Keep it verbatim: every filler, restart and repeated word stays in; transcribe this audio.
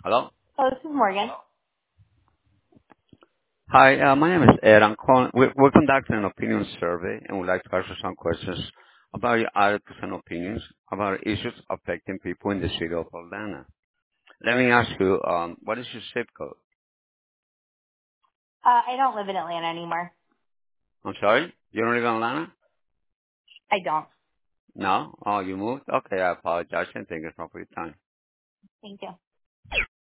Hello? Oh, this is Morgan. Hi, uh, my name is Ed. I'm calling. We're, we're conducting an opinion survey, and we'd like to ask you some questions about your attitudes and opinions about issues affecting people in the city of Atlanta. Let me ask you, um, what is your zip code? Uh, I don't live in Atlanta anymore. I'm sorry? You don't live in Atlanta? I don't. No? Oh, you moved? Okay, I apologize, and thank you for your time. Thank you.